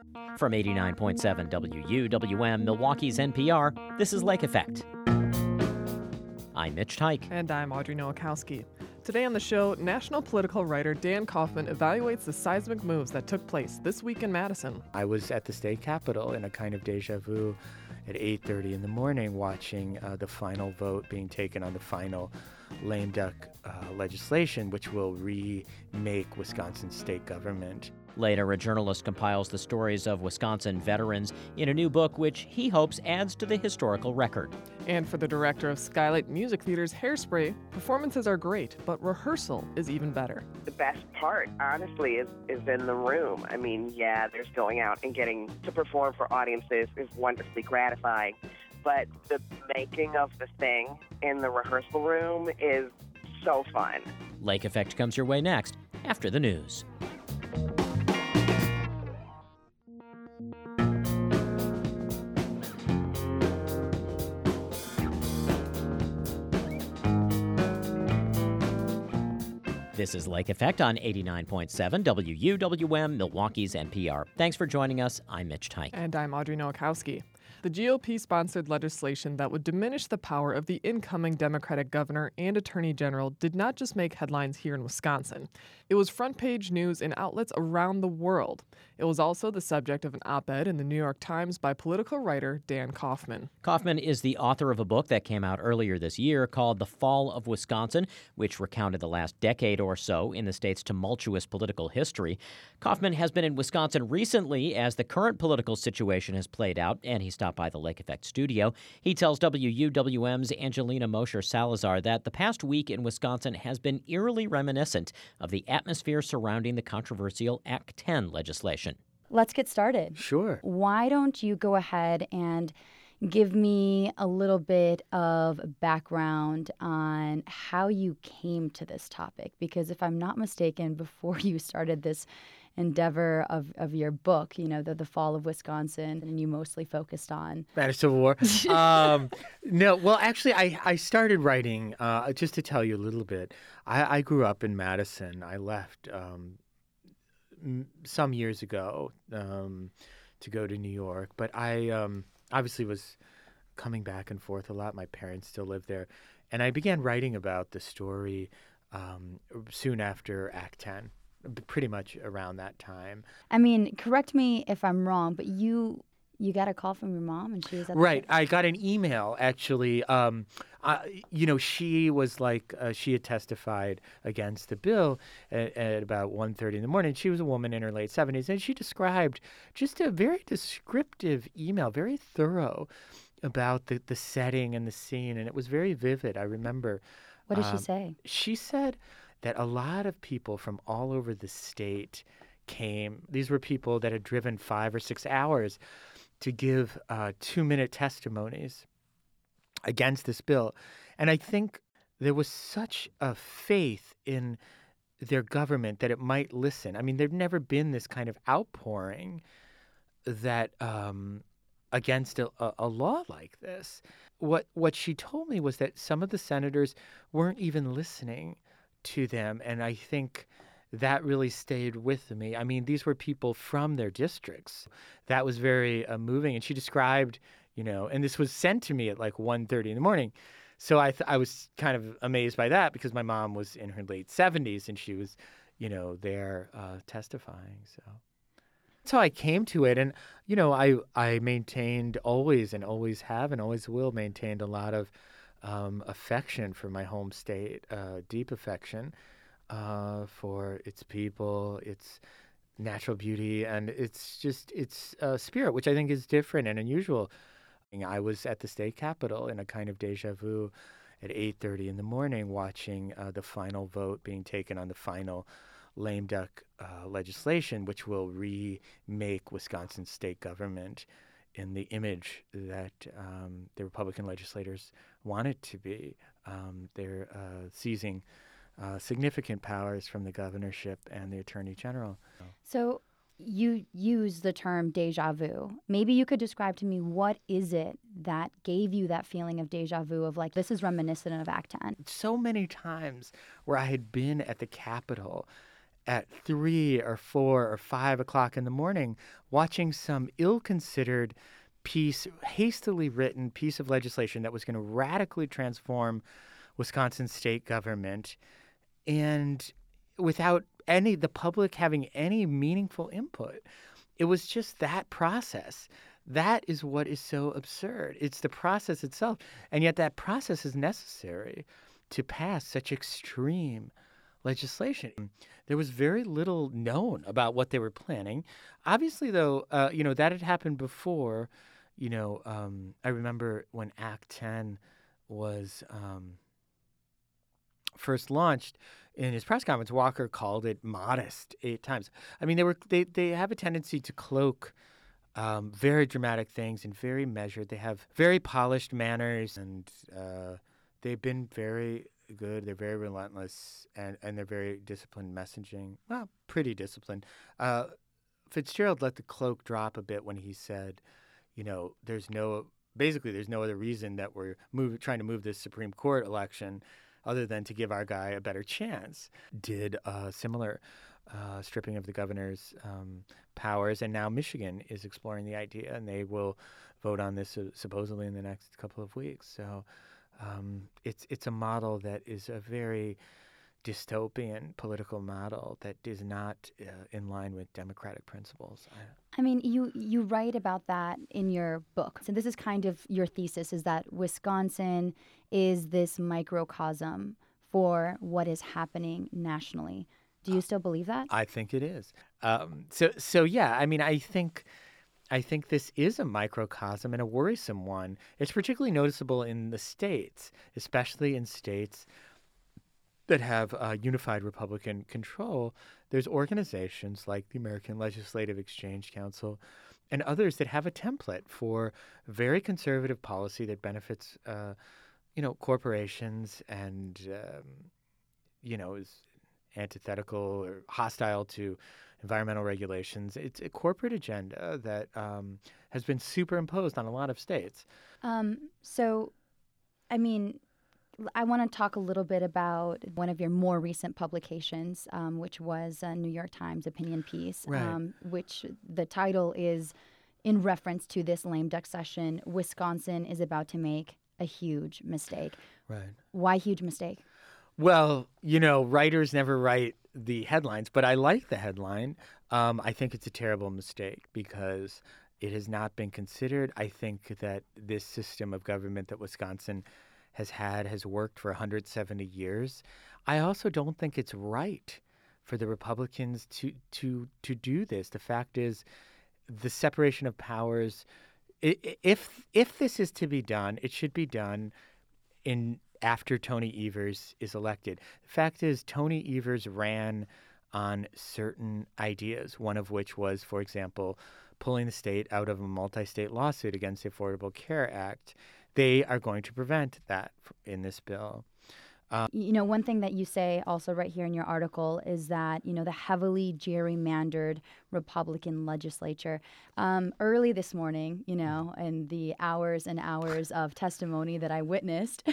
From 89.7 WUWM, Milwaukee's NPR, this is Lake Effect. I'm Mitch Teich. And I'm Audrey Nowakowski. Today on the show, national political writer Dan Kaufman evaluates the seismic moves that took place this week in Madison. I was at the state capitol in a kind of deja vu at 8:30 in the morning watching the final vote being taken on the final lame duck legislation, which will remake Wisconsin's state government. Later, a journalist compiles the stories of Wisconsin veterans in a new book which he hopes adds to the historical record. And for the director of Skylight Music Theater's Hairspray, performances are great, but rehearsal is even better. The best part, honestly, is in the room. I mean, yeah, there's going out and getting to perform for audiences is wonderfully gratifying, but the making of the thing in the rehearsal room is so fun. Lake Effect comes your way next, after the news. This is Lake Effect on 89.7 WUWM, Milwaukee's NPR. Thanks for joining us. I'm Mitch Teich. And I'm Audrey Nowakowski. The GOP-sponsored legislation that would diminish the power of the incoming Democratic governor and attorney general did not just make headlines here in Wisconsin. It was front-page news in outlets around the world. It was also the subject of an op-ed in the New York Times by political writer Dan Kaufman. Kaufman is the author of a book that came out earlier this year called The Fall of Wisconsin, which recounted the last decade or so in the state's tumultuous political history. Kaufman has been in Wisconsin recently as the current political situation has played out, and he stopped by the Lake Effect studio. He tells WUWM's Angelina Mosher Salazar that the past week in Wisconsin has been eerily reminiscent of the atmosphere surrounding the controversial Act 10 legislation. Let's get started. Sure. Why don't you go ahead and give me a little bit of background on how you came to this topic? Because if I'm not mistaken, before you started this endeavor of your book, you know, the Fall of Wisconsin, and you mostly focused on Spanish Civil War. No, well, actually, I started writing, just to tell you a little bit. I grew up in Madison. I left some years ago to go to New York, but I obviously was coming back and forth a lot. My parents still live there. And I began writing about the story soon after Act 10. Pretty much around that time. I mean, correct me if I'm wrong, but you got a call from your mom and she was at the Right. I got an email, actually. She was like, she had testified against the bill at about 1:30 in the morning. She was a woman in her late 70s, and she described just a very descriptive email, very thorough about the setting and the scene, and it was very vivid. I remember. What did she say? She said that a lot of people from all over the state came. These were people that had driven 5 or 6 hours to give 2-minute testimonies against this bill. And I think there was such a faith in their government that it might listen. I mean, there'd never been this kind of outpouring that against a law like this. What she told me was that some of the senators weren't even listening to them, and I think that really stayed with me. I mean, these were people from their districts. That was very moving, and she described, and this was sent to me at like 1:30 in the morning. So I was kind of amazed by that because my mom was in her late 70s, and she was, there testifying. So that's how I came to it. And, I maintained always and always have and always will maintained a lot of affection for my home state, deep affection for its people, its natural beauty, and its spirit, which I think is different and unusual. I was at the state capitol in a kind of deja vu at 8:30 in the morning watching the final vote being taken on the final lame duck legislation, which will remake Wisconsin's state government in the image that the Republican legislators want it to be. They're seizing significant powers from the governorship and the attorney general. So you use the term deja vu. Maybe you could describe to me what is it that gave you that feeling of deja vu of like, this is reminiscent of Act 10? So many times where I had been at the Capitol at 3 or 4 or 5 o'clock in the morning watching some ill-considered hastily written piece of legislation that was going to radically transform Wisconsin state government, and without the public having any meaningful input. It was just that process. That is what is so absurd. It's the process itself. And yet that process is necessary to pass such extreme legislation. There was very little known about what they were planning. Obviously, though, that had happened before. I remember when Act 10 was first launched. In his press conference, Walker called it modest 8 times. I mean, they have a tendency to cloak very dramatic things and very measured. They have very polished manners, and they've been very good. They're very relentless, and they're very disciplined messaging. Well, pretty disciplined. Fitzgerald let the cloak drop a bit when he said, there's no other reason that we're trying to move this Supreme Court election other than to give our guy a better chance. Did a similar stripping of the governor's powers, and now Michigan is exploring the idea, and they will vote on this supposedly in the next couple of weeks. So it's a model that is a very dystopian political model that is not in line with democratic principles. I mean, you write about that in your book. So this is kind of your thesis, is that Wisconsin is this microcosm for what is happening nationally. Do you still believe that? I think it is. So yeah, I mean, I think this is a microcosm and a worrisome one. It's particularly noticeable in the states, especially in states that have unified Republican control. There's organizations like the American Legislative Exchange Council and others that have a template for very conservative policy that benefits, corporations and, is antithetical or hostile to environmental regulations. It's a corporate agenda that has been superimposed on a lot of states. I want to talk a little bit about one of your more recent publications, which was a New York Times opinion piece, right. Which the title is in reference to this lame duck session, Wisconsin is about to make a huge mistake. Right. Why huge mistake? Well, writers never write the headlines, but I like the headline. I think it's a terrible mistake because it has not been considered. I think that this system of government that Wisconsin has worked for 170 years. I also don't think it's right for the Republicans to do this. The fact is, the separation of powers, if this is to be done, it should be done after Tony Evers is elected. The fact is, Tony Evers ran on certain ideas, one of which was, for example, pulling the state out of a multi-state lawsuit against the Affordable Care Act. They are going to prevent that in this bill. One thing that you say also right here in your article is that, the heavily gerrymandered Republican legislature, early this morning, and the hours and hours of testimony that I witnessed.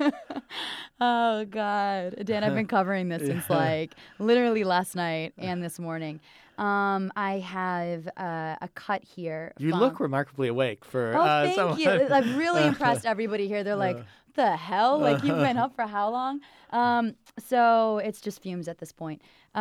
Oh, God. Dan, I've been covering this since literally last night and this morning. I have a cut here. You look remarkably awake for thank someone. you. I've really impressed everybody here. They're like, the hell? Like, you've been up for how long? So it's just fumes at this point.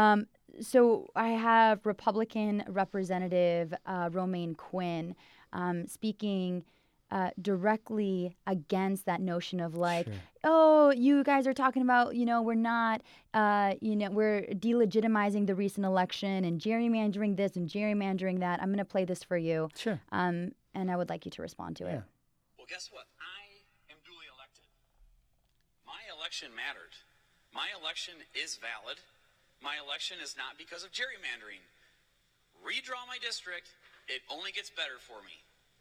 So I have Republican Representative Romaine Quinn speaking directly against that notion of Sure. Oh, you guys are talking about, we're not, we're delegitimizing the recent election and gerrymandering this and gerrymandering that. I'm going to play this for you. Sure. And I would like you to respond to it. Well, guess what? I am duly elected. My election mattered. My election is valid. My election is not because of gerrymandering. Redraw my district. It only gets better for me.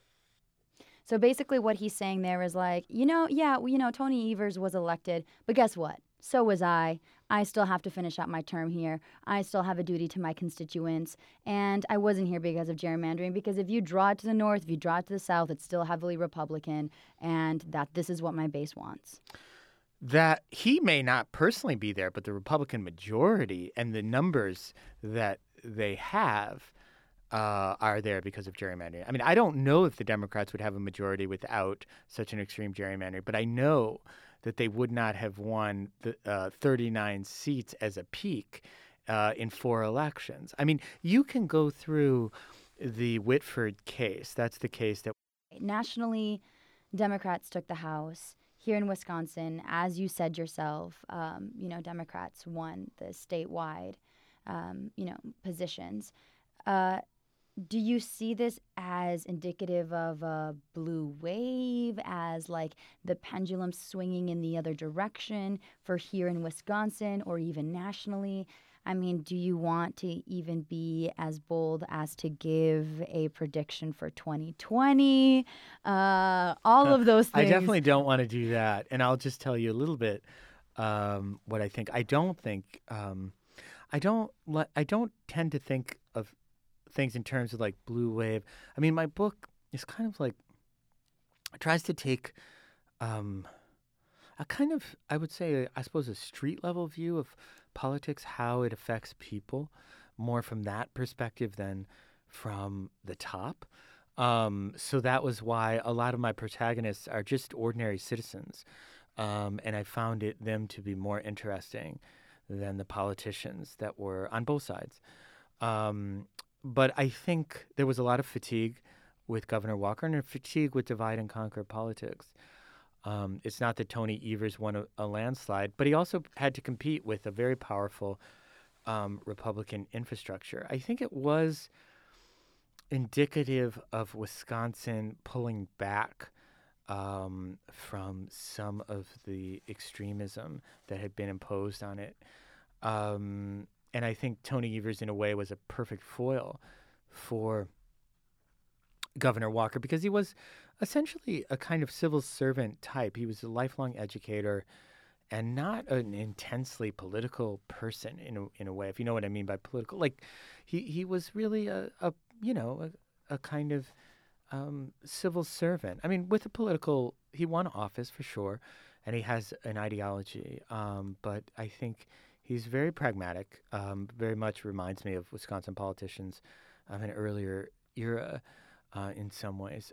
So basically what he's saying there is Tony Evers was elected, but guess what? So was I. I still have to finish out my term here. I still have a duty to my constituents. And I wasn't here because of gerrymandering, because if you draw it to the north, if you draw it to the south, it's still heavily Republican, and that this is what my base wants. that he may not personally be there, but the Republican majority and the numbers that they have are there because of gerrymandering. I mean, I don't know if the Democrats would have a majority without such an extreme gerrymandering, but I know that they would not have won the 39 seats as a peak in 4 elections. I mean, you can go through the Whitford case. That's the case that nationally, Democrats took the House. Here in Wisconsin, as you said yourself, Democrats won the statewide, positions. Do you see this as indicative of a blue wave, as like the pendulum swinging in the other direction for here in Wisconsin or even nationally? I mean, do you want to even be as bold as to give a prediction for 2020? All of those things. I definitely don't want to do that. And I'll just tell you a little bit what I think. I don't tend to think of things in terms of like blue wave. I mean, my book is kind of like, it tries to take a kind of, I would say, I suppose, a street level view of politics, how it affects people, more from that perspective than from the top. So that was why a lot of my protagonists are just ordinary citizens. And I found them to be more interesting than the politicians that were on both sides. But I think there was a lot of fatigue with Governor Walker and a fatigue with divide and conquer politics. It's not that Tony Evers won a landslide, but he also had to compete with a very powerful Republican infrastructure. I think it was indicative of Wisconsin pulling back from some of the extremism that had been imposed on it. And I think Tony Evers, in a way, was a perfect foil for Governor Walker because he was essentially a kind of civil servant type. He was a lifelong educator and not an intensely political person in a way, if you know what I mean by political. Like, he was really a kind of civil servant. I mean, with a political, he won office for sure, and he has an ideology. But I think he's very pragmatic, very much reminds me of Wisconsin politicians of an earlier era in some ways.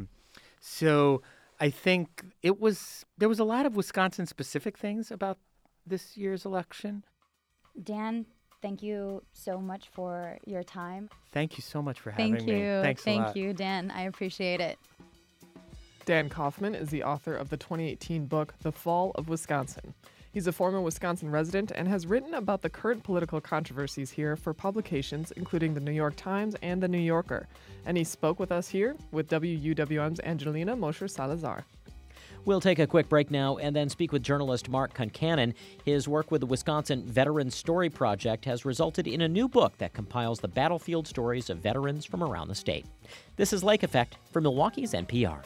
So I think there was a lot of Wisconsin-specific things about this year's election. Dan, thank you so much for your time. Thank you so much for having me. Thank you, Dan. I appreciate it. Dan Kaufman is the author of the 2018 book, The Fall of Wisconsin. He's a former Wisconsin resident and has written about the current political controversies here for publications including the New York Times and the New Yorker. And he spoke with us here with WUWM's Angelina Mosher-Salazar. We'll take a quick break now and then speak with journalist Mark Concanon. His work with the Wisconsin Veterans Story Project has resulted in a new book that compiles the battlefield stories of veterans from around the state. This is Lake Effect for Milwaukee's NPR.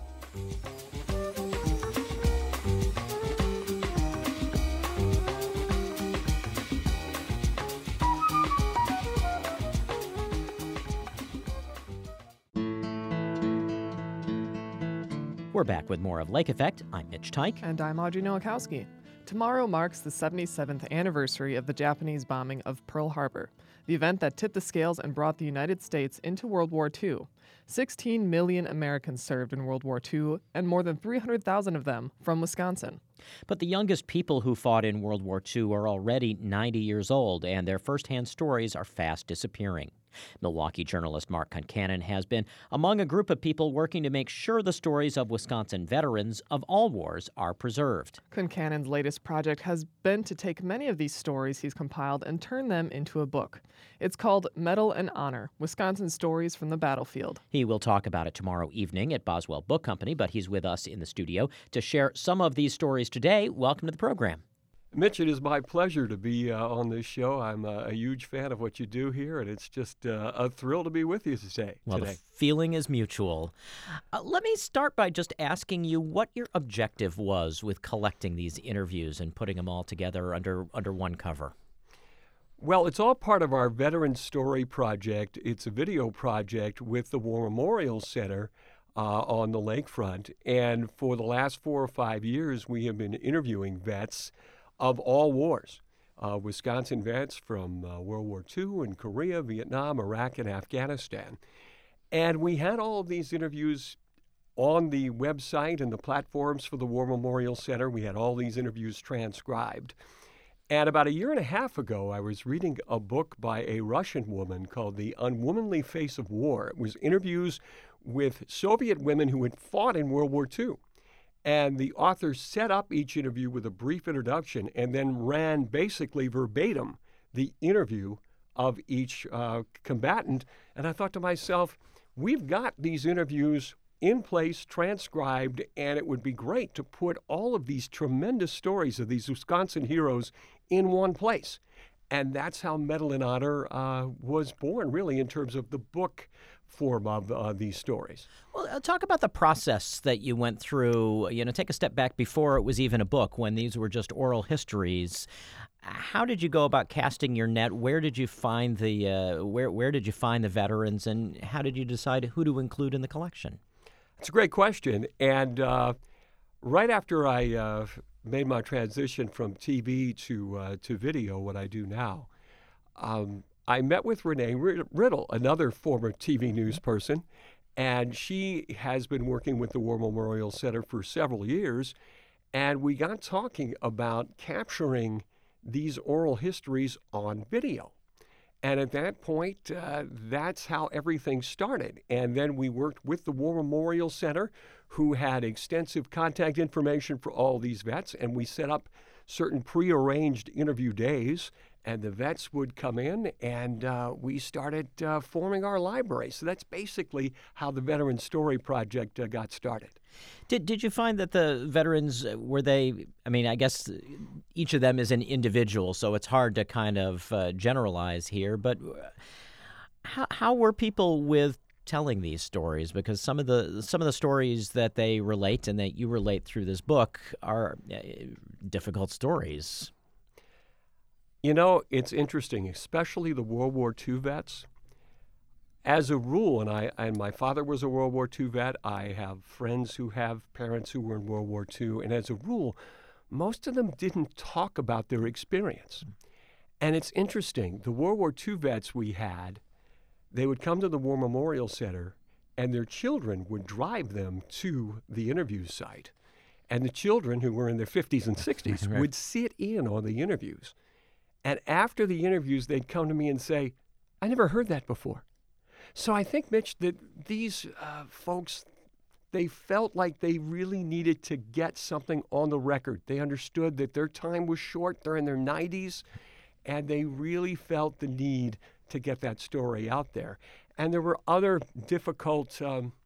We're back with more of Lake Effect. I'm Mitch Teich. And I'm Audrey Nowakowski. Tomorrow marks the 77th anniversary of the Japanese bombing of Pearl Harbor, the event that tipped the scales and brought the United States into World War II. 16 million Americans served in World War II, and more than 300,000 of them from Wisconsin. But the youngest people who fought in World War II are already 90 years old, and their firsthand stories are fast disappearing. Milwaukee journalist Mark Concanon has been among a group of people working to make sure the stories of Wisconsin veterans of all wars are preserved. Concanon's latest project has been to take many of these stories he's compiled and turn them into a book. It's called Medal and Honor, Wisconsin Stories from the Battlefield. He will talk about it tomorrow evening at Boswell Book Company, but he's with us in the studio to share some of these stories today. Welcome to the program. Mitch, it is my pleasure to be on this show. I'm a huge fan of what you do here, and it's just a thrill to be with you today. Well, the feeling is mutual. Let me start by just asking you what your objective was with collecting these interviews and putting them all together under one cover. Well, it's all part of our Veterans Story Project. It's a video project with the War Memorial Center on the lakefront. And for the last 4 or 5 years, we have been interviewing vets of all wars. Wisconsin vets from World War II and Korea, Vietnam, Iraq, and Afghanistan. And we had all of these interviews on the website and the platforms for the War Memorial Center. We had all these interviews transcribed. And about 1.5 years ago, I was reading a book by a Russian woman called The Unwomanly Face of War. It was interviews with Soviet women who had fought in World War II. And the author set up each interview with a brief introduction and then ran basically verbatim the interview of each combatant. And I thought to myself, we've got these interviews in place, transcribed, and it would be great to put all of these tremendous stories of these Wisconsin heroes in one place. And that's how Medal in Honor was born, really, in terms of the book form of these stories. Well, talk about the process that you went through. Take a step back before it was even a book, when these were just oral histories. How did you go about casting your net? Where did you find the where did you find the veterans, and how did you decide who to include in the collection? It's a great question. And right after I made my transition from TV to video, what I do now, I met with Renee Riddle, another former TV news person, and she has been working with the War Memorial Center for several years, and we got talking about capturing these oral histories on video. And at that point, that's how everything started. And then we worked with the War Memorial Center, who had extensive contact information for all these vets, and we set up certain prearranged interview days, and the vets would come in, and we started forming our library. So that's basically how the Veteran Story Project got started. Did you find that the veterans, I guess each of them is an individual, so it's hard to kind of generalize here, but how were people with telling these stories? Because some of the stories that they relate and that you relate through this book are difficult stories. It's interesting, especially the World War II vets. As a rule, and my father was a World War II vet, I have friends who have parents who were in World War II, and as a rule, most of them didn't talk about their experience. And it's interesting, the World War II vets we had, they would come to the War Memorial Center, and their children would drive them to the interview site. And the children, who were in their 50s and 60s, would sit in on the interviews. And after the interviews, they'd come to me and say, I never heard that before. So I think, Mitch, that these folks, they felt like they really needed to get something on the record. They understood that their time was short. They're in their 90s, and they really felt the need to get that story out there. And there were other difficult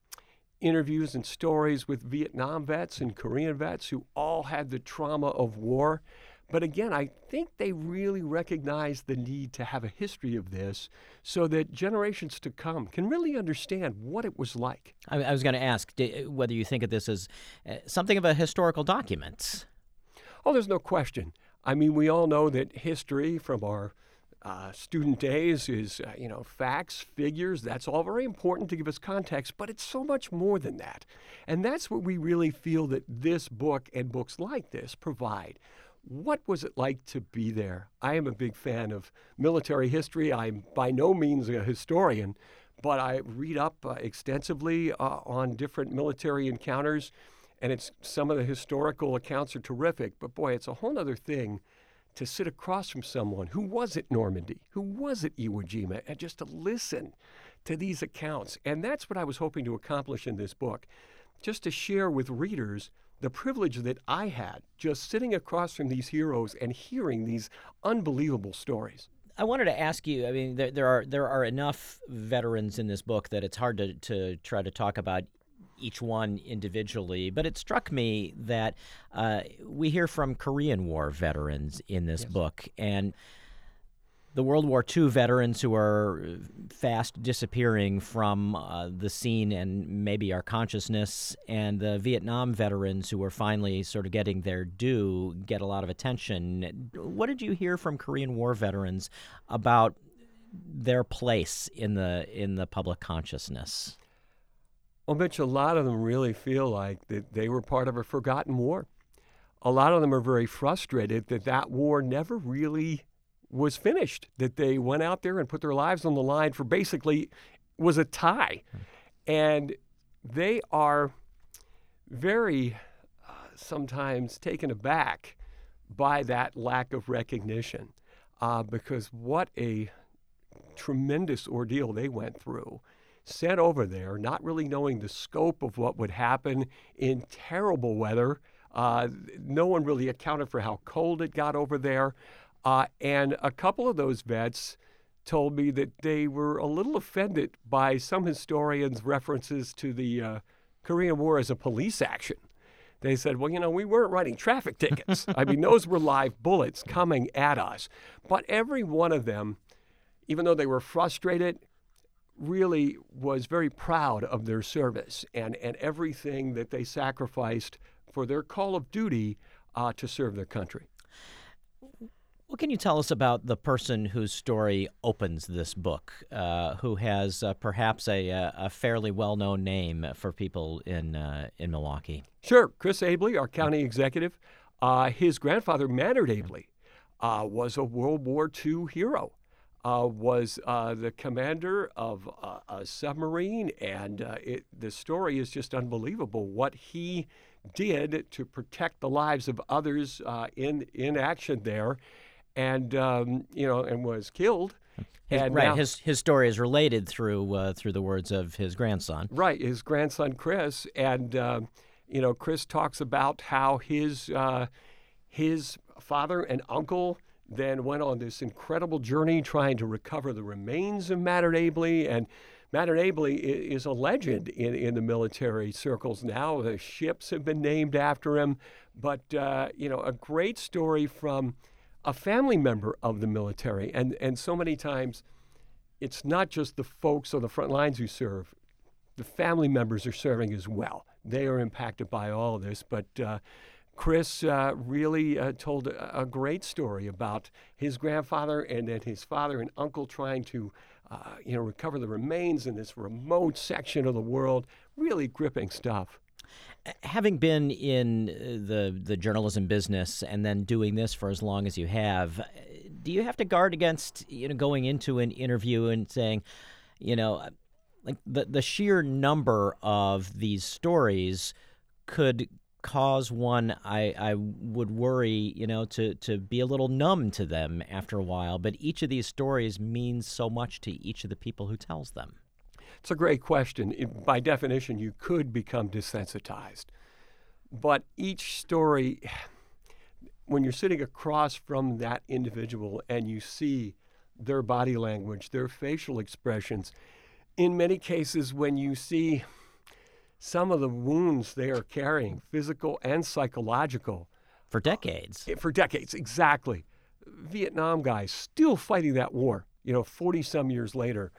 interviews and stories with Vietnam vets and Korean vets who all had the trauma of war. But again, I think they really recognized the need to have a history of this so that generations to come can really understand what it was like. I was going to ask whether you think of this as something of a historical document. Oh, there's no question. I mean, we all know that history from our student days is, facts, figures. That's all very important to give us context, but it's so much more than that. And that's what we really feel that this book and books like this provide. What was it like to be there? I am a big fan of military history. I'm by no means a historian, but I read up extensively on different military encounters, and some of the historical accounts are terrific. But boy, it's a whole other thing to sit across from someone who was at Normandy, who was at Iwo Jima, and just to listen to these accounts. And that's what I was hoping to accomplish in this book, just to share with readers the privilege that I had just sitting across from these heroes and hearing these unbelievable stories. I wanted to ask you, I mean, there are enough veterans in this book that it's hard to try to talk about each one individually, but it struck me that we hear from Korean War veterans in this book, and the World War II veterans who are fast disappearing from the scene and maybe our consciousness, and the Vietnam veterans who are finally sort of getting their due get a lot of attention. What did you hear from Korean War veterans about their place in the public consciousness? Well, Mitch, a lot of them really feel like that they were part of a forgotten war. A lot of them are very frustrated that that war never really was finished, that they went out there and put their lives on the line for basically was a tie. And they are very sometimes taken aback by that lack of recognition because what a tremendous ordeal they went through. Sent over there, not really knowing the scope of what would happen in terrible weather. No one really accounted for how cold it got over there. And a couple of those vets told me that they were a little offended by some historians' references to the Korean War as a police action. They said, well, we weren't writing traffic tickets. I mean, those were live bullets coming at us. But every one of them, even though they were frustrated, really was very proud of their service and everything that they sacrificed for their call of duty to serve their country. What can you tell us about the person whose story opens this book, who has perhaps a fairly well-known name for people in Milwaukee? Sure. Chris Abele, our county executive. His grandfather, Mannard Abele, was a World War II hero. Was the commander of a submarine, and the story is just unbelievable. What he did to protect the lives of others in action there, and and was killed. His story is related through the words of his grandson. Right, his grandson Chris, and Chris talks about how his father and uncle then went on this incredible journey trying to recover the remains of Mannard Abele. And Mannard Abele is a legend in the military circles now. The ships have been named after him. But, a great story from a family member of the military. And so many times, it's not just the folks on the front lines who serve. The family members are serving as well. They are impacted by all of this. But Chris really told a great story about his grandfather and then his father and uncle trying to, recover the remains in this remote section of the world. Really gripping stuff. Having been in the journalism business and then doing this for as long as you have, do you have to guard against going into an interview and saying, like the sheer number of these stories could cause one, I would worry, to be a little numb to them after a while. But each of these stories means so much to each of the people who tells them. It's a great question. By definition, you could become desensitized. But each story, when you're sitting across from that individual and you see their body language, their facial expressions, in many cases when you see some of the wounds they are carrying, physical and psychological. For decades. For decades, exactly. Vietnam guys still fighting that war, 40-some years later.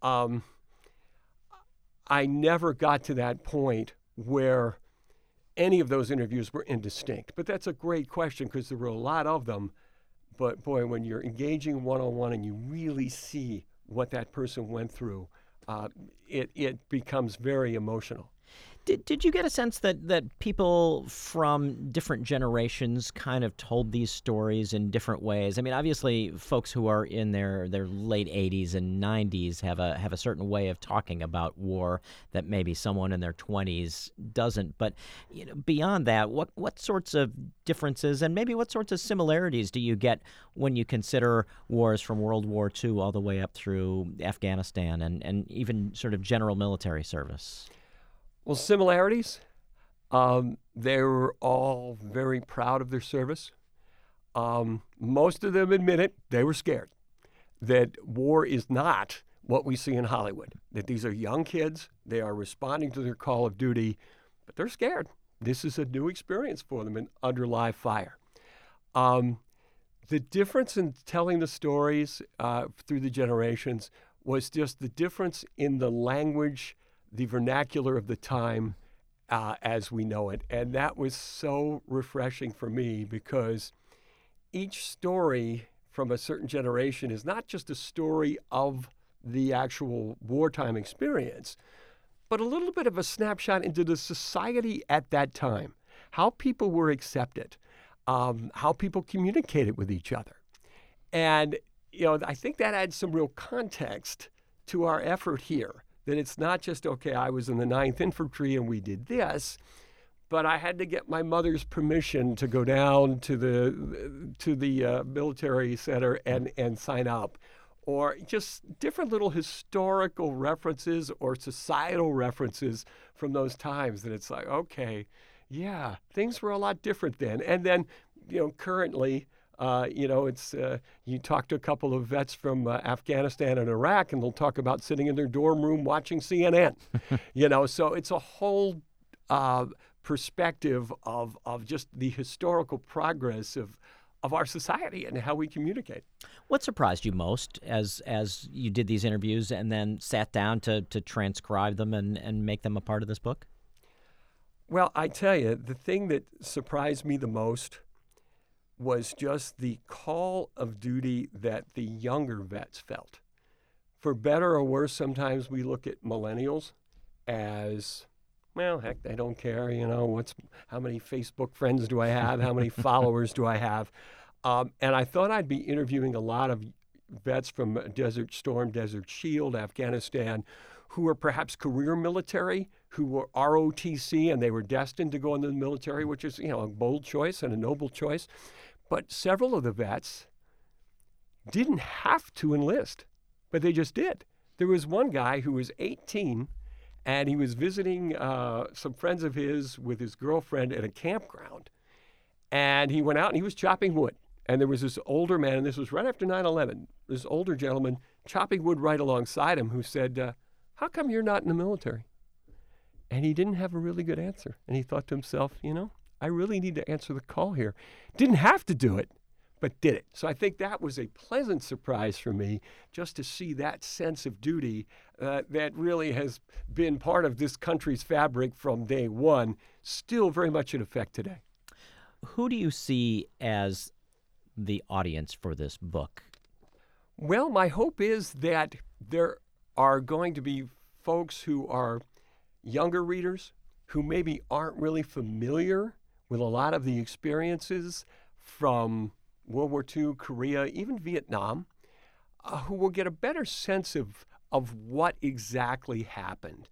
I never got to that point where any of those interviews were indistinct. But that's a great question because there were a lot of them. But boy, when you're engaging one-on-one and you really see what that person went through, it becomes very emotional. Did you get a sense that people from different generations kind of told these stories in different ways? I mean, obviously, folks who are in their late 80s and 90s have a certain way of talking about war that maybe someone in their 20s doesn't. But beyond that, what sorts of differences and maybe what sorts of similarities do you get when you consider wars from World War II all the way up through Afghanistan and even sort of general military service? Well, similarities. They were all very proud of their service. Most of them admitted they were scared, that war is not what we see in Hollywood, that these are young kids, they are responding to their call of duty, but they're scared. This is a new experience for them under live fire. The difference in telling the stories through the generations was just the difference in the language, the vernacular of the time as we know it. And that was so refreshing for me because each story from a certain generation is not just a story of the actual wartime experience, but a little bit of a snapshot into the society at that time, how people were accepted, how people communicated with each other. And, I think that adds some real context to our effort here, that it's not just, okay, I was in the 9th Infantry and we did this, but I had to get my mother's permission to go down to the military center and sign up, or just different little historical references or societal references from those times. That it's like, okay, yeah, things were a lot different then. And then, currently, it's you talk to a couple of vets from Afghanistan and Iraq, and they'll talk about sitting in their dorm room watching CNN. So it's a whole perspective of just the historical progress of our society and how we communicate. What surprised you most as you did these interviews and then sat down to transcribe them and make them a part of this book? Well, I tell you, the thing that surprised me the most was just the call of duty that the younger vets felt. For better or worse, sometimes we look at millennials as, well, heck, they don't care, how many Facebook friends do I have, how many followers do I have? And I thought I'd be interviewing a lot of vets from Desert Storm, Desert Shield, Afghanistan, who were perhaps career military, who were ROTC, and they were destined to go into the military, which is, a bold choice and a noble choice. But several of the vets didn't have to enlist, but they just did. There was one guy who was 18, and he was visiting some friends of his with his girlfriend at a campground. And he went out and he was chopping wood. And there was this older man, and this was right after 9/11, this older gentleman chopping wood right alongside him who said, how come you're not in the military? And he didn't have a really good answer. And he thought to himself, I really need to answer the call here. Didn't have to do it, but did it. So I think that was a pleasant surprise for me, just to see that sense of duty that really has been part of this country's fabric from day one, still very much in effect today. Who do you see as the audience for this book? Well, my hope is that there are going to be folks who are younger readers who maybe aren't really familiar with a lot of the experiences from World War II, Korea, even Vietnam, who will get a better sense of what exactly happened.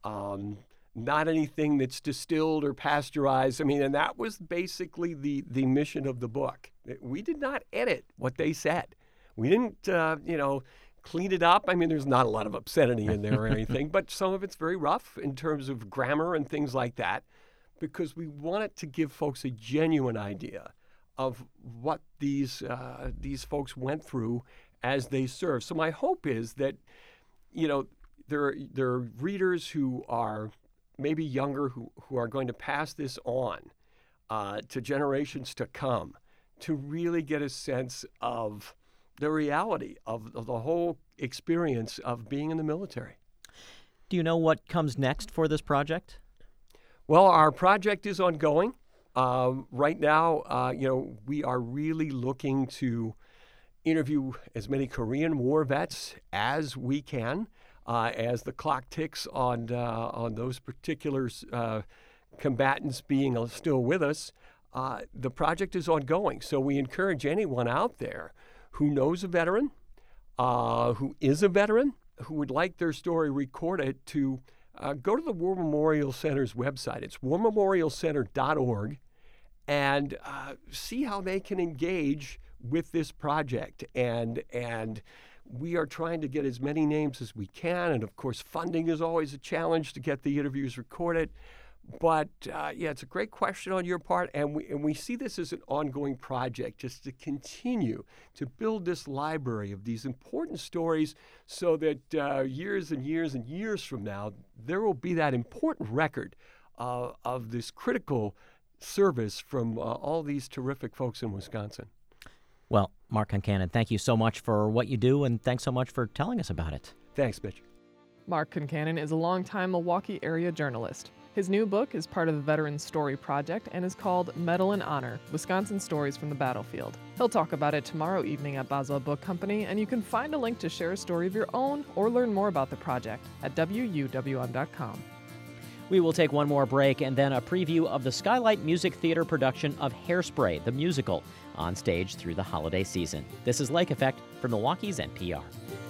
Not anything that's distilled or pasteurized. And that was basically the mission of the book. We did not edit what they said. We didn't, clean it up. There's not a lot of obscenity in there or anything, but some of it's very rough in terms of grammar and things like that, because we wanted to give folks a genuine idea of what these folks went through as they served. So my hope is that, there are readers who are maybe younger who are going to pass this on to generations to come, to really get a sense of the reality of the whole experience of being in the military. Do you know what comes next for this project? Well, our project is ongoing. Right now, we are really looking to interview as many Korean War vets as we can, as the clock ticks on those particular combatants being still with us. The project is ongoing, so we encourage anyone out there who knows a veteran, who is a veteran, who would like their story recorded to go to the War Memorial Center's website. It's warmemorialcenter.org, and see how they can engage with this project. And we are trying to get as many names as we can. And of course, funding is always a challenge to get the interviews recorded. But it's a great question on your part, and we see this as an ongoing project, just to continue to build this library of these important stories, so that years and years and years from now, there will be that important record of this critical service from all these terrific folks in Wisconsin. Well, Mark Concannon, thank you so much for what you do, and thanks so much for telling us about it. Thanks, Mitch. Mark Concannon is a longtime Milwaukee area journalist. His new book is part of the Veterans Story Project and is called Medal in Honor, Wisconsin Stories from the Battlefield. He'll talk about it tomorrow evening at Boswell Book Company, and you can find a link to share a story of your own or learn more about the project at WUWM.com. We will take one more break and then a preview of the Skylight Music Theater production of Hairspray, the musical, on stage through the holiday season. This is Lake Effect for Milwaukee's NPR.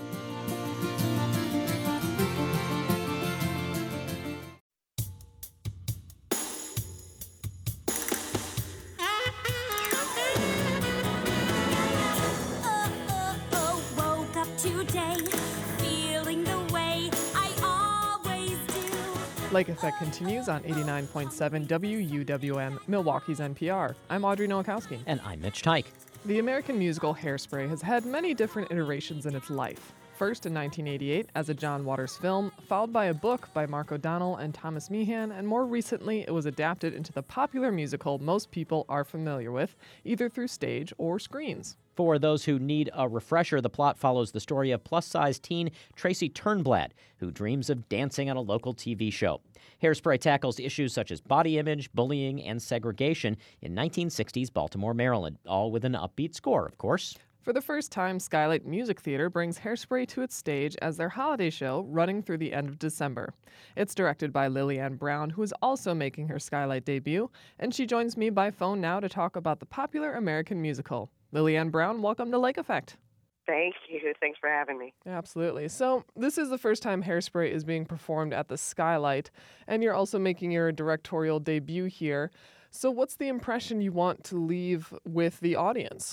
Lake Effect continues on 89.7 WUWM, Milwaukee's NPR. I'm Audrey Nowakowski. And I'm Mitch Teich. The American musical Hairspray has had many different iterations in its life. First in 1988 as a John Waters film, followed by a book by Mark O'Donnell and Thomas Meehan, and more recently it was adapted into the popular musical most people are familiar with, either through stage or screens. For those who need a refresher, the plot follows the story of plus-size teen Tracy Turnblad, who dreams of dancing on a local TV show. Hairspray tackles issues such as body image, bullying, and segregation in 1960s Baltimore, Maryland, all with an upbeat score, of course. For the first time, Skylight Music Theater brings Hairspray to its stage as their holiday show running through the end of December. It's directed by Lillian Brown, who is also making her Skylight debut, and she joins me by phone now to talk about the popular American musical. Lillian Brown, welcome to Lake Effect. Thank you. Thanks for having me. Absolutely. So this is the first time Hairspray is being performed at the Skylight, and you're also making your directorial debut here. So what's the impression you want to leave with the audience?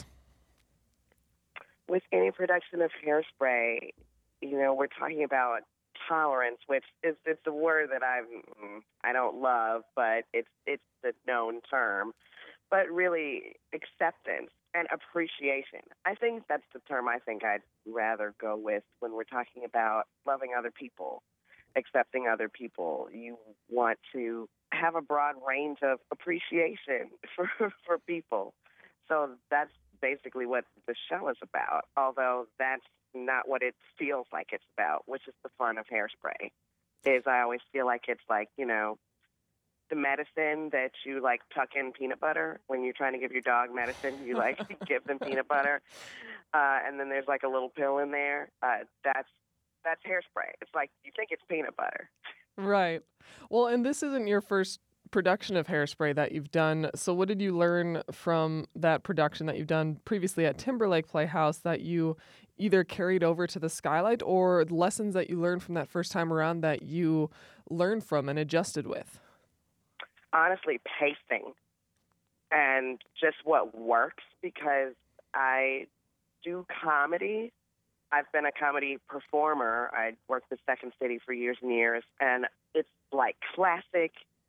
With any production of Hairspray, we're talking about tolerance, which is it's a word that I don't love, but it's the known term. But really, acceptance and appreciation. I think that's the term I think I'd rather go with when we're talking about loving other people, accepting other people. You want to have a broad range of appreciation for people. So that's basically what the show is about, although that's not what it feels like it's about, which is the fun of Hairspray. I always feel like it's like, the medicine that you tuck in peanut butter when you're trying to give your dog medicine. You give them peanut butter, and then there's a little pill in there. That's Hairspray. It's like you think it's peanut butter. Right. Well, and this isn't your first production of Hairspray that you've done. So what did you learn from that production that you've done previously at Timberlake Playhouse that you either carried over to the Skylight, or lessons that you learned from that first time around that you learned from and adjusted with? Honestly, pacing and just what works, because I do comedy. I've been a comedy performer. I worked with Second City for years and years, and it's like classic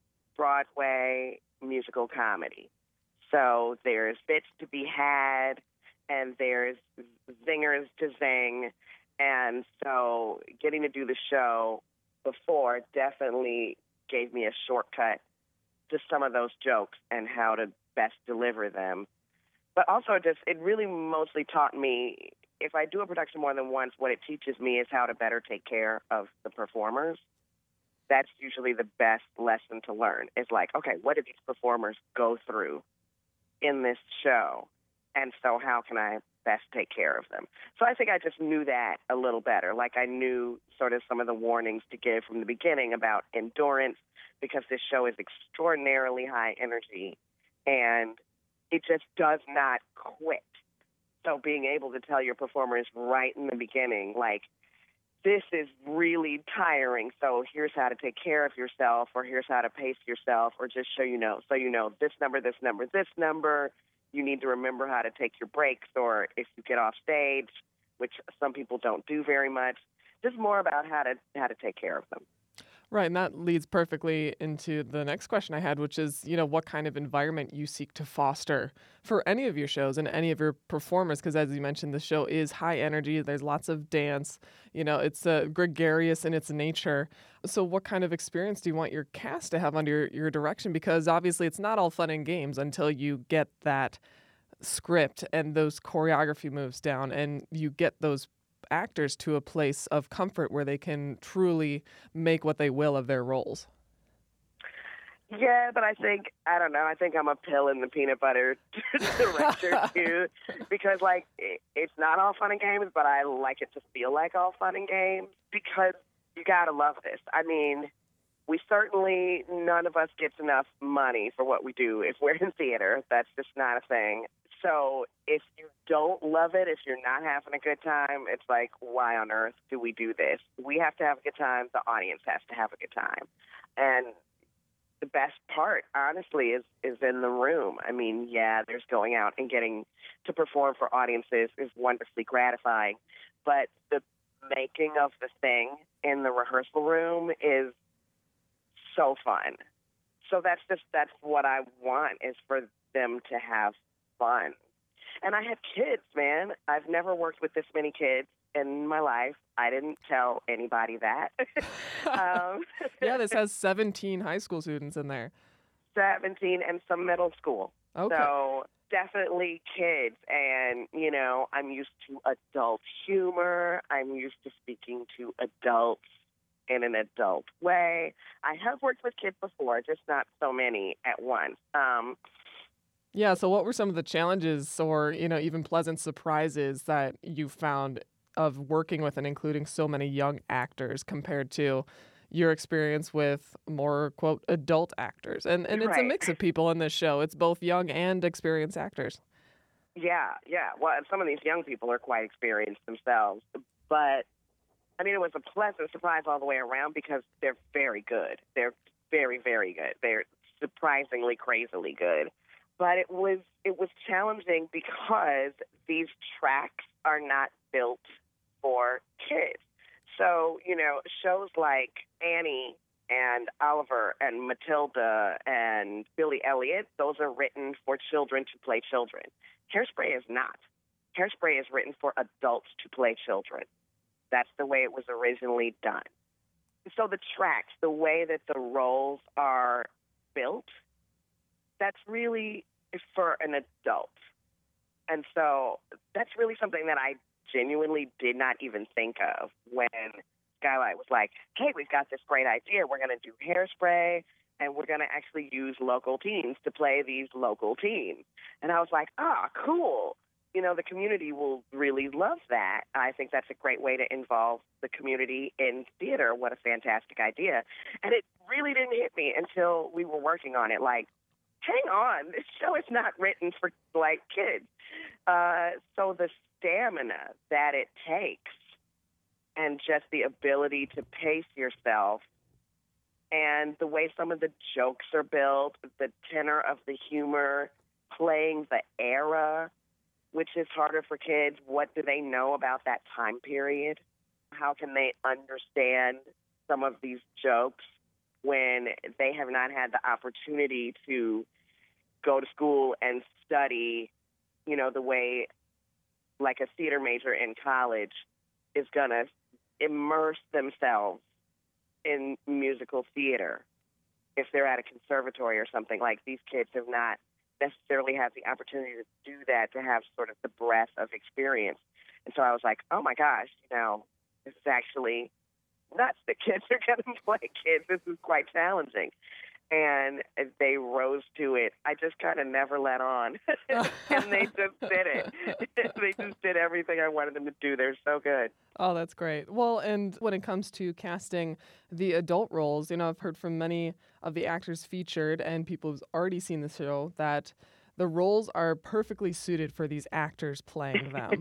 Broadway musical comedy. So there's bits to be had, and there's zingers to zing, and so getting to do the show before definitely gave me a shortcut to some of those jokes and how to best deliver them. But also it really mostly taught me, if I do a production more than once, what it teaches me is how to better take care of the performers. That's usually the best lesson to learn. It's like, okay, what did these performers go through in this show? And so how can I best take care of them? So I think I just knew that a little better. I knew sort of some of the warnings to give from the beginning about endurance, because this show is extraordinarily high energy and it just does not quit. So being able to tell your performers right in the beginning, this is really tiring, so here's how to take care of yourself, or here's how to pace yourself, or just so you know, this number, this number, this number, you need to remember how to take your breaks, or if you get off stage, which some people don't do very much, just more about how to take care of them. Right, and that leads perfectly into the next question I had, which is, what kind of environment you seek to foster for any of your shows and any of your performers, because as you mentioned, the show is high energy, there's lots of dance, it's gregarious in its nature. So what kind of experience do you want your cast to have under your direction? Because obviously it's not all fun and games until you get that script and those choreography moves down and you get those actors to a place of comfort where they can truly make what they will of their roles. Yeah, but I don't know, I think I'm a pill in the peanut butter director too, because it's not all fun and games, but I like it to feel like all fun and games because you gotta love this. I mean, none of us gets enough money for what we do if we're in theater. That's just not a thing. So if you don't love it, if you're not having a good time, it's like, why on earth do we do this? We have to have a good time. The audience has to have a good time. And the best part, honestly, is in the room. I mean, yeah, there's going out and getting to perform for audiences is wonderfully gratifying, but the making of the thing in the rehearsal room is so fun. So that's what I want, is for them to have fun. And I have kids, man. I've never worked with this many kids in my life. I didn't tell anybody that. Yeah, this has 17 high school students in there. 17 and some middle school. Okay. So definitely kids. And, I'm used to adult humor. I'm used to speaking to adults in an adult way. I have worked with kids before, just not so many at once. Yeah, so what were some of the challenges or, even pleasant surprises that you found of working with and including so many young actors compared to your experience with more, quote, adult actors? And it's a Right. mix of people in this show. It's both young and experienced actors. Yeah. Well, and some of these young people are quite experienced themselves. But, I mean, it was a pleasant surprise all the way around because they're very good. They're very, very good. They're surprisingly, crazily good. But it was challenging because these tracks are not built for kids. So, shows like Annie and Oliver and Matilda and Billy Elliot, those are written for children to play children. Hairspray is not. Hairspray is written for adults to play children. That's the way it was originally done. So the tracks, the way that the roles are built, that's really for an adult. And so that's really something that I genuinely did not even think of when Skylight was like, hey, we've got this great idea. We're going to do Hairspray, and we're going to actually use local teens to play these local teens. And I was like, cool. The community will really love that. I think that's a great way to involve the community in theater. What a fantastic idea. And it really didn't hit me until we were working on it. Like, hang on, this show is not written for, kids. So the stamina that it takes and just the ability to pace yourself and the way some of the jokes are built, the tenor of the humor, playing the era, which is harder for kids. What do they know about that time period? How can they understand some of these jokes when they have not had the opportunity to go to school and study, the way like a theater major in college is going to immerse themselves in musical theater if they're at a conservatory or something. Like, these kids have not necessarily had the opportunity to do that, to have sort of the breadth of experience. And so I was like, oh my gosh, this is actually nuts. The kids are going to play kids. This is quite challenging. And they rose to it. I just kind of never let on. And they just did it. They just did everything I wanted them to do. They're so good. Oh, that's great. Well, and when it comes to casting the adult roles, I've heard from many of the actors featured and people who've already seen the show that the roles are perfectly suited for these actors playing them.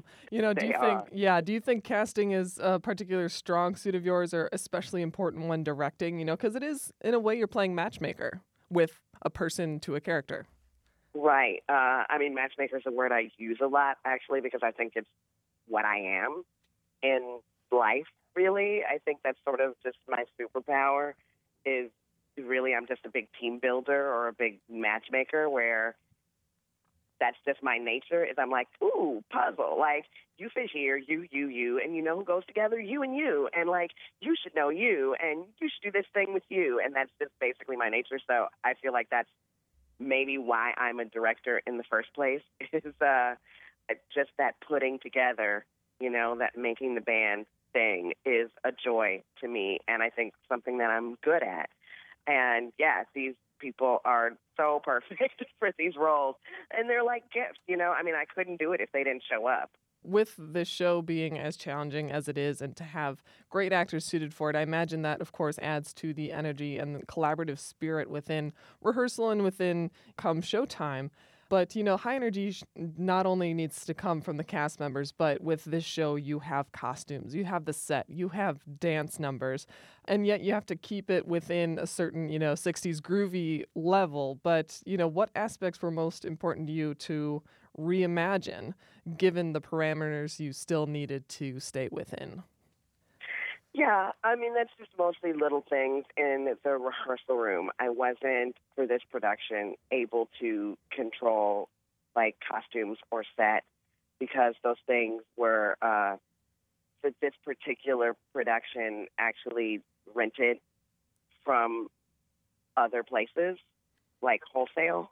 Do you think casting is a particular strong suit of yours or especially important when directing? Because it is, in a way, you're playing matchmaker with a person to a character. Right. Matchmaker is a word I use a lot, actually, because I think it's what I am in life, really. I think that's sort of just my superpower is really I'm just a big team builder or a big matchmaker where that's just my nature is I'm like, ooh, puzzle. Like, you fit here, you, and you know who goes together? You and you. And, you should know you, and you should do this thing with you. And that's just basically my nature. So I feel like that's maybe why I'm a director in the first place is just that putting together, that making the band thing is a joy to me, and I think something that I'm good at. And yes, these people are so perfect for these roles. And they're like gifts, I mean, I couldn't do it if they didn't show up. With this show being as challenging as it is and to have great actors suited for it, I imagine that, of course, adds to the energy and the collaborative spirit within rehearsal and within come showtime. But, high energy not only needs to come from the cast members, but with this show, you have costumes, you have the set, you have dance numbers, and yet you have to keep it within a certain, 60s groovy level. But, what aspects were most important to you to reimagine, given the parameters you still needed to stay within? Yeah, I mean, that's just mostly little things in the rehearsal room. I wasn't, for this production, able to control, like, costumes or set because those things were, for this particular production, actually rented from other places, like wholesale.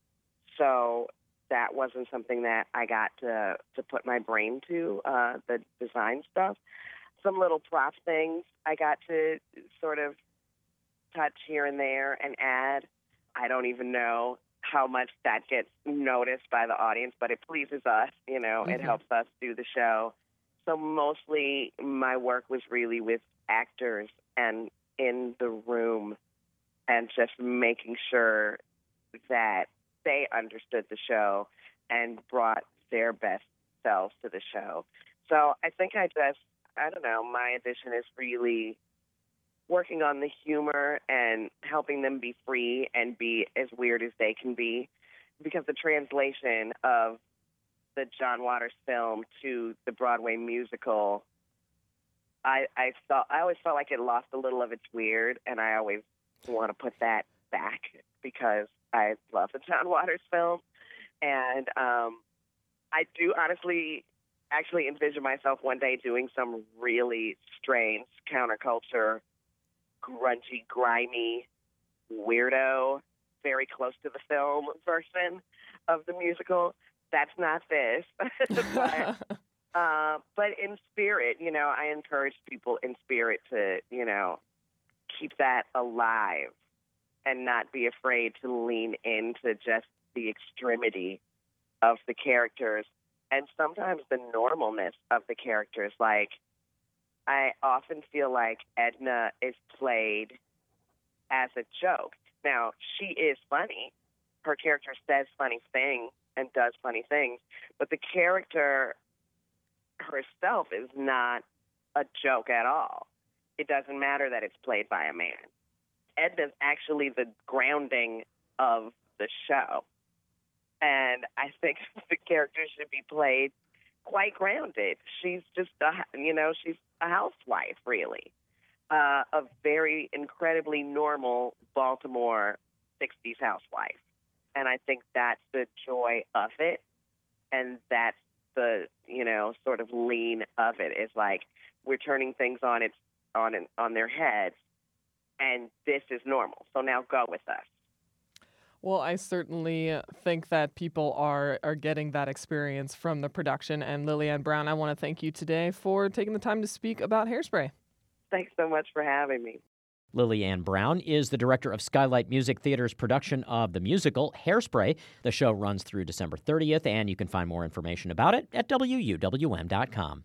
So that wasn't something that I got to put my brain to, the design stuff. Some little prop things I got to sort of touch here and there and add. I don't even know how much that gets noticed by the audience, but it pleases us, It helps us do the show. So mostly my work was really with actors and in the room and just making sure that they understood the show and brought their best selves to the show. So I think I don't know, my addition is really working on the humor and helping them be free and be as weird as they can be, because the translation of the John Waters film to the Broadway musical, I always felt like it lost a little of its weird, and I always want to put that back because I love the John Waters film. And I do honestly actually envision myself one day doing some really strange counterculture, grungy, grimy, weirdo, very close to the film version of the musical. That's not this. But in spirit, I encourage people in spirit to, keep that alive and not be afraid to lean into just the extremity of the characters and sometimes the normalness of the characters. Like, I often feel like Edna is played as a joke. Now, she is funny. Her character says funny things and does funny things, but the character herself is not a joke at all. It doesn't matter that it's played by a man. Edna's actually the grounding of the show. And I think the character should be played quite grounded. She's just, she's a housewife, really. A very incredibly normal Baltimore 60s housewife. And I think that's the joy of it. And that's the, sort of lean of it, is like, we're turning things on their heads, and this is normal. So now go with us. Well, I certainly think that people are getting that experience from the production. And Lillian Brown, I want to thank you today for taking the time to speak about Hairspray. Thanks so much for having me. Lillian Brown is the director of Skylight Music Theater's production of the musical Hairspray. The show runs through December 30th, and you can find more information about it at WUWM.com.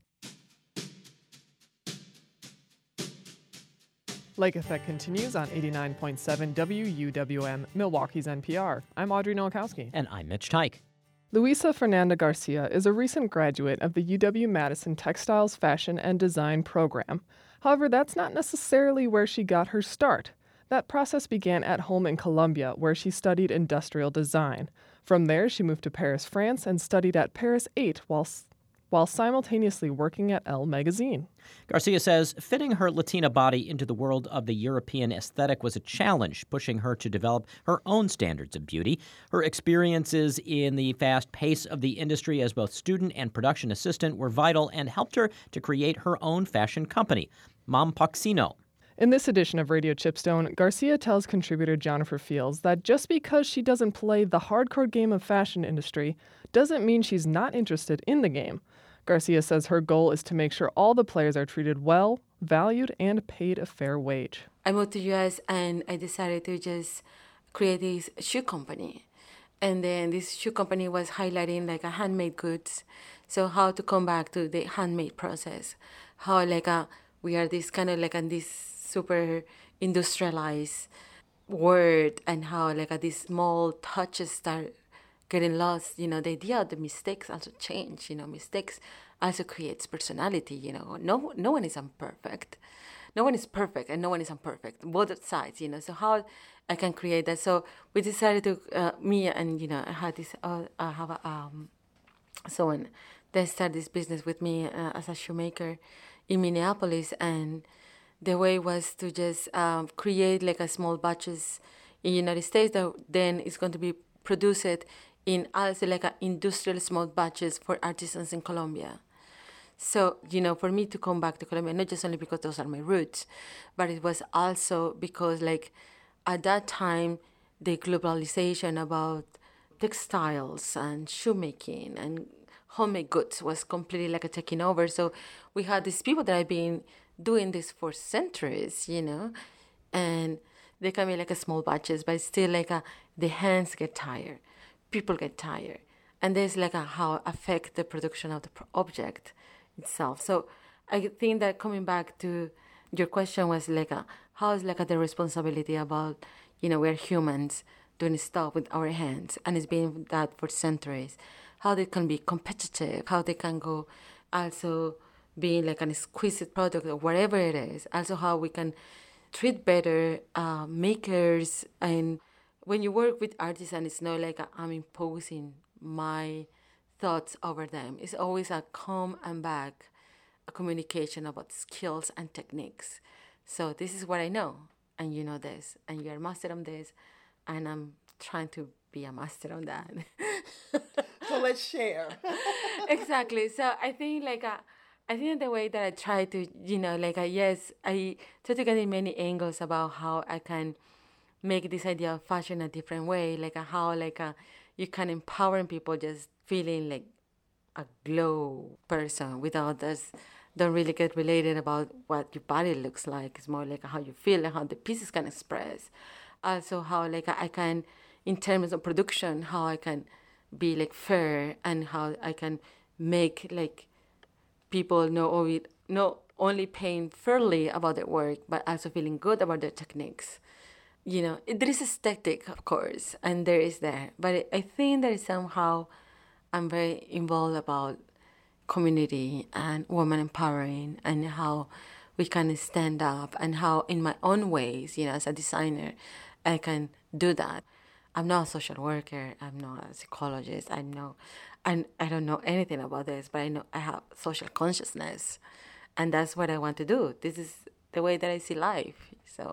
Lake Effect continues on 89.7 WUWM, Milwaukee's NPR. I'm Audrey Nowakowski. And I'm Mitch Teich. Luisa Fernanda Garcia is a recent graduate of the UW-Madison Textiles Fashion and Design program. However, that's not necessarily where she got her start. That process began at home in Colombia, where she studied industrial design. From there, she moved to Paris, France, and studied at Paris 8 while simultaneously working at Elle magazine. Garcia says fitting her Latina body into the world of the European aesthetic was a challenge, pushing her to develop her own standards of beauty. Her experiences in the fast pace of the industry as both student and production assistant were vital and helped her to create her own fashion company, Mompoxino. In this edition of Radio Chipstone, Garcia tells contributor Jennifer Fields that just because she doesn't play the hardcore game of fashion industry doesn't mean she's not interested in the game. Garcia says her goal is to make sure all the players are treated well, valued, and paid a fair wage. I moved to US and I decided to just create this shoe company. And then this shoe company was highlighting like a handmade goods. So how to come back to the handmade process. How like we are this kind of like in this super industrialized world, and how like these small touches start getting lost. The idea of the mistakes also change. Mistakes also creates personality. No one is imperfect. No one is perfect and no one is imperfect, both sides, So how I can create that? So we decided to, me and, I had this, I have someone that started this business with me as a shoemaker in Minneapolis. And the way was to just create like a small batches in United States that then is going to be produced in also like a industrial small batches for artisans in Colombia. So, for me to come back to Colombia, not just only because those are my roots, but it was also because, like, at that time, the globalization about textiles and shoemaking and homemade goods was completely, like, taking over. So we had these people that have been doing this for centuries, and they can be, like, a small batches, but still, like, the hands get tired, people get tired. And there's, like, how affect the production of the object itself. So I think that coming back to your question was like how is like the responsibility about we're humans doing stuff with our hands, and it's been that for centuries, how they can be competitive, how they can go also being like an exquisite product or whatever it is, also how we can treat better makers. And when you work with artisans, it's not like I'm imposing my thoughts over them. It's always a come and back, a communication about skills and techniques. So this is what I know, and you know this, and you're a master on this, and I'm trying to be a master on that. So let's share. Exactly. So I think I think the way that I try to, yes, I try to get in many angles about how I can make this idea of fashion a different way, how you can empower people just feeling like a glow person without this, don't really get related about what your body looks like. It's more like how you feel and how the pieces can express. Also how I can, in terms of production, how I can be like fair, and how I can make like people not only paying fairly about their work, but also feeling good about their techniques. There is aesthetic, of course, and there is there. But I think that somehow I'm very involved about community and women empowering, and how we can stand up, and how in my own ways, as a designer, I can do that. I'm not a social worker. I'm not a psychologist. And I don't know anything about this, but I know I have social consciousness, and that's what I want to do. This is the way that I see life.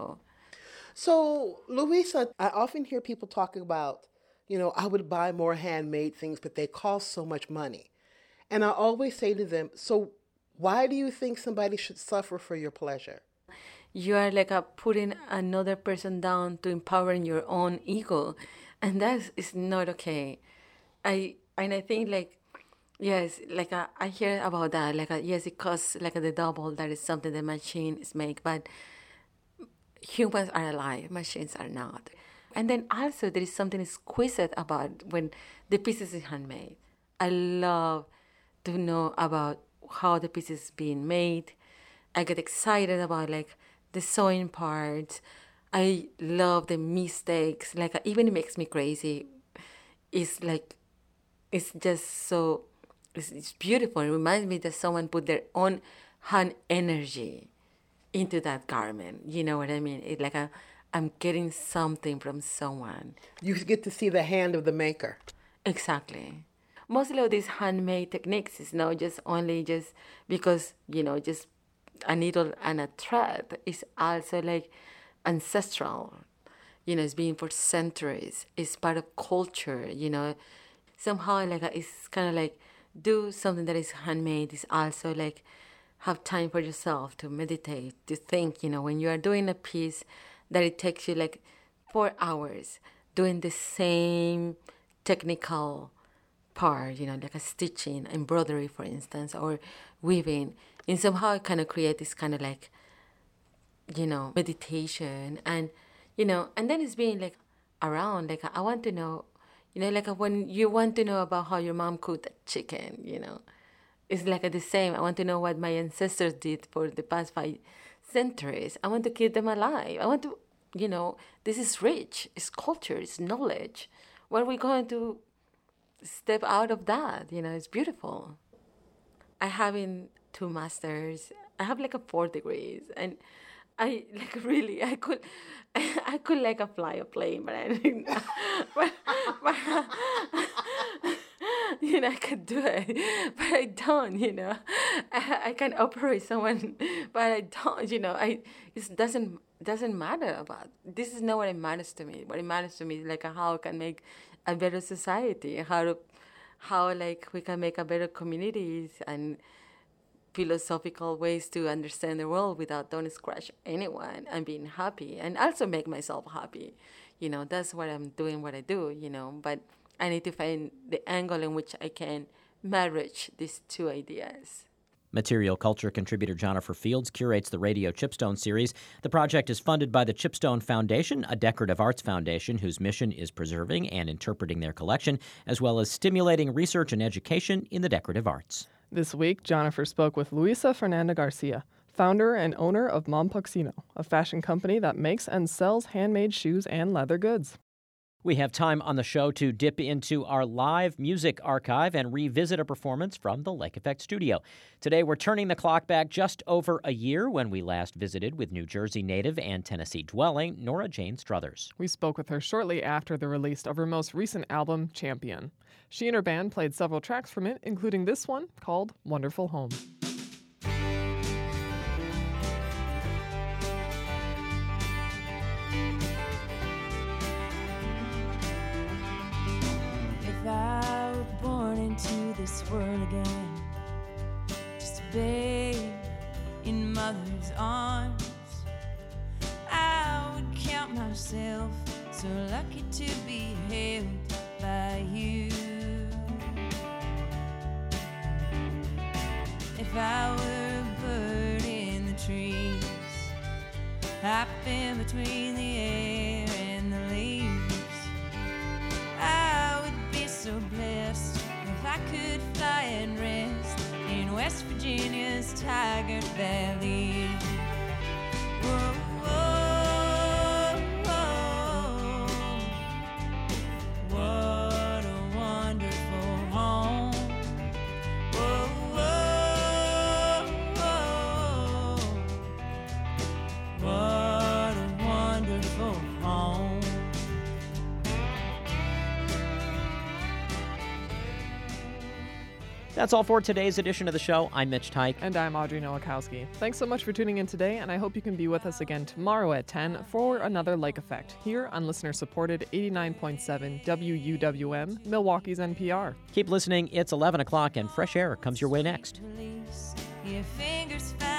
So, Louisa, I often hear people talking about, I would buy more handmade things, but they cost so much money. And I always say to them, so why do you think somebody should suffer for your pleasure? You are putting another person down to empowering your own ego. And that is not okay. I think yes, I hear about that. Yes, it costs the double. That is something the machines make, but humans are alive, machines are not. And then also there is something exquisite about when the pieces is handmade. I love to know about how the piece is being made. I get excited about the sewing parts. I love the mistakes. Even it makes me crazy. It's just so, it's beautiful. It reminds me that someone put their own hand energy into that garment. You know what I mean? It's I'm getting something from someone. You get to see the hand of the maker. Exactly. Mostly of these handmade techniques is not just only just because, just a needle and a thread. It's also ancestral. It's been for centuries. It's part of culture, Somehow it's kind of do something that is handmade. Is also have time for yourself to meditate, to think, when you are doing a piece that it takes you 4 hours doing the same technical part, a stitching, embroidery, for instance, or weaving. And somehow it kind of create this kind of meditation and, and then it's being like around, like I want to know, like when you want to know about how your mom cooked the chicken, it's like the same. I want to know what my ancestors did for the past 5 centuries. I want to keep them alive. I want to, this is rich. It's culture. It's knowledge. Where are we going to step out of that? It's beautiful. I have 2 masters. I have 4 degrees, and I could fly a plane, but I could do it, but I don't. I can operate someone, but I don't. It doesn't matter about. This is not what it matters to me. What it matters to me is how I can make a better society, how we can make a better communities and philosophical ways to understand the world without don't scratch anyone and being happy and also make myself happy. That's what I'm doing, what I do, but I need to find the angle in which I can marriage these 2 ideas. Material culture contributor Jennifer Fields curates the Radio Chipstone series. The project is funded by the Chipstone Foundation, a decorative arts foundation whose mission is preserving and interpreting their collection, as well as stimulating research and education in the decorative arts. This week, Jennifer spoke with Luisa Fernanda Garcia, founder and owner of Mompuccino, a fashion company that makes and sells handmade shoes and leather goods. We have time on the show to dip into our live music archive and revisit a performance from the Lake Effect studio. Today, we're turning the clock back just over a year when we last visited with New Jersey native and Tennessee dwelling Nora Jane Struthers. We spoke with her shortly after the release of her most recent album, Champion. She and her band played several tracks from it, including this one called Wonderful Home. If I were born into this world again, just a babe in mother's arms, I would count myself so lucky to be held by you. If I were a bird in the trees, hopping between the air and the leaves, I would be so blessed if I could fly and rest in West Virginia's Tiger Valley. Whoa, whoa, whoa. What a wonderful home. Whoa, whoa, whoa. What a wonderful home. That's all for today's edition of the show. I'm Mitch Teich. And I'm Audrey Nowakowski. Thanks so much for tuning in today, and I hope you can be with us again tomorrow at 10 for another Lake Effect, here on listener-supported 89.7 WUWM, Milwaukee's NPR. Keep listening. It's 11 o'clock, and Fresh Air comes your way next. Your fingers